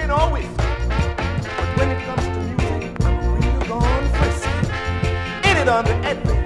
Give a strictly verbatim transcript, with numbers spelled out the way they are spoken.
women always. But when it comes to music, I'm real gone frisky. In it under Edwin.